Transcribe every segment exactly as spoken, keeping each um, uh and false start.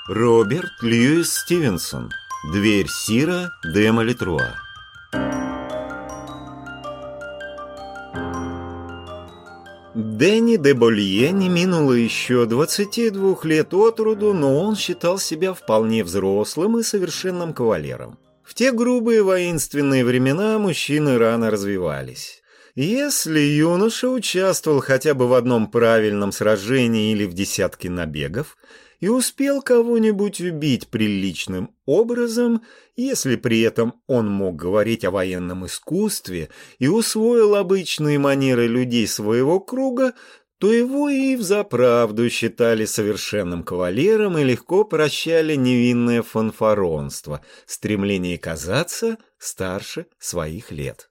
Роберт Льюис Стивенсон. Дверь Сира де Малитруа. Дени де Болье не минуло еще двадцати двух лет от роду, но он считал себя вполне взрослым и совершенным кавалером. В те грубые воинственные времена мужчины рано развивались. Если юноша участвовал хотя бы в одном правильном сражении или в десятке набегов и успел кого-нибудь убить приличным образом, если при этом он мог говорить о военном искусстве и усвоил обычные манеры людей своего круга, то его и взаправду считали совершенным кавалером и легко прощали невинное фанфаронство, стремление казаться старше своих лет.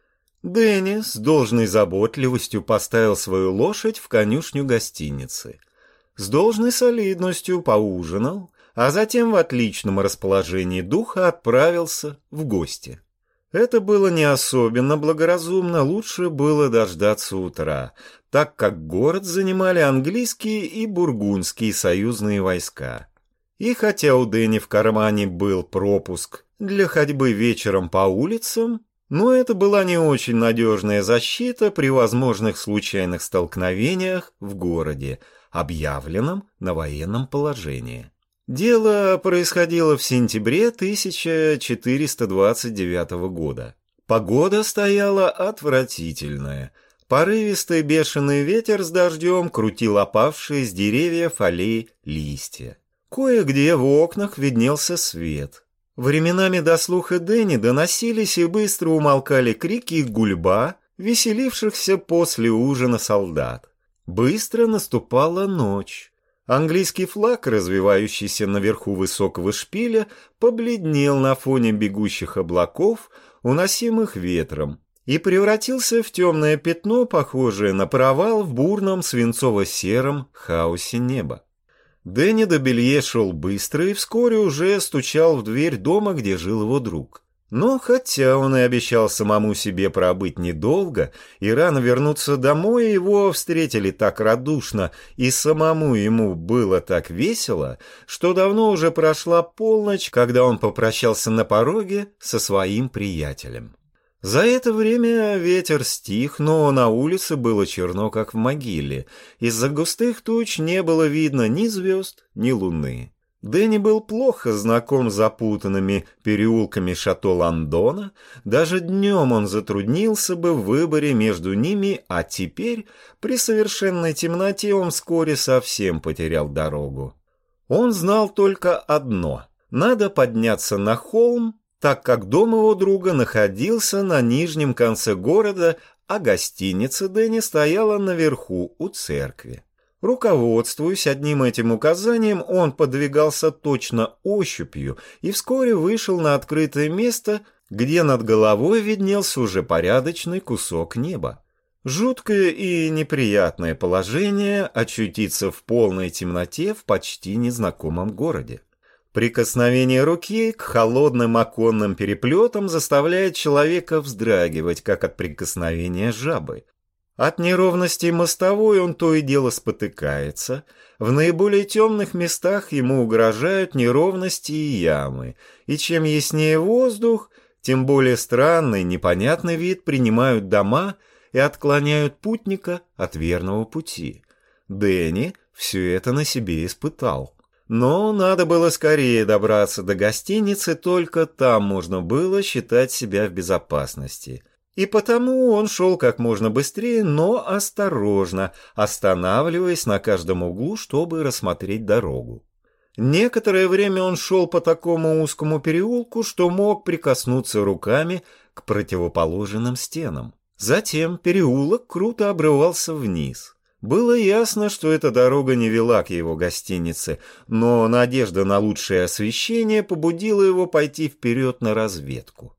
Дени с должной заботливостью поставил свою лошадь в конюшню гостиницы. С должной солидностью поужинал, а затем в отличном расположении духа отправился в гости. Это было не особенно благоразумно, лучше было дождаться утра, так как город занимали английские и бургундские союзные войска. И хотя у Дени в кармане был пропуск для ходьбы вечером по улицам, но это была не очень надежная защита при возможных случайных столкновениях в городе, объявленном на военном положении. Дело происходило в сентябре тысяча четыреста двадцать девятого года. Погода стояла отвратительная. Порывистый бешеный ветер с дождем крутил опавшие с деревьев аллеи листья. Кое-где в окнах виднелся свет. Временами до слуха Дени доносились и быстро умолкали крики и гульба веселившихся после ужина солдат. Быстро наступала ночь. Английский флаг, развивающийся наверху высокого шпиля, побледнел на фоне бегущих облаков, уносимых ветром, и превратился в темное пятно, похожее на провал в бурном свинцово-сером хаосе неба. Дени де Болье шел быстро и вскоре уже стучал в дверь дома, где жил его друг. Но хотя он и обещал самому себе пробыть недолго и рано вернуться домой, его встретили так радушно и самому ему было так весело, что давно уже прошла полночь, когда он попрощался на пороге со своим приятелем. За это время ветер стих, но на улице было черно, как в могиле. Из-за густых туч не было видно ни звезд, ни луны. Дени был плохо знаком с запутанными переулками шато Лондона, даже днем он затруднился бы в выборе между ними, а теперь, при совершенной темноте, он вскоре совсем потерял дорогу. Он знал только одно — надо подняться на холм, так как дом его друга находился на нижнем конце города, а гостиница Дени стояла наверху у церкви. Руководствуясь одним этим указанием, он подвигался точно ощупью и вскоре вышел на открытое место, где над головой виднелся уже порядочный кусок неба. Жуткое и неприятное положение очутиться в полной темноте в почти незнакомом городе. Прикосновение руки к холодным оконным переплетам заставляет человека вздрагивать, как от прикосновения жабы. От неровности мостовой он то и дело спотыкается. В наиболее темных местах ему угрожают неровности и ямы. И чем яснее воздух, тем более странный, непонятный вид принимают дома и отклоняют путника от верного пути. Дени все это на себе испытал. Но надо было скорее добраться до гостиницы, только там можно было считать себя в безопасности. И потому он шел как можно быстрее, но осторожно, останавливаясь на каждом углу, чтобы рассмотреть дорогу. Некоторое время он шел по такому узкому переулку, что мог прикоснуться руками к противоположным стенам. Затем переулок круто обрывался вниз. Было ясно, что эта дорога не вела к его гостинице, но надежда на лучшее освещение побудила его пойти вперед на разведку.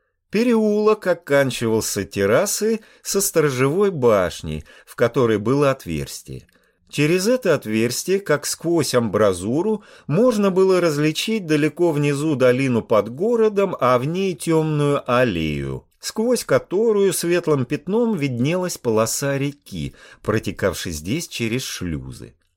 Переулок оканчивался террасой со сторожевой башней, в которой было отверстие. Через это отверстие, как сквозь амбразуру, можно было различить далеко внизу долину под городом, а в ней темную аллею, сквозь которую светлым пятном виднелась полоса реки, протекавшей здесь через шлюзы.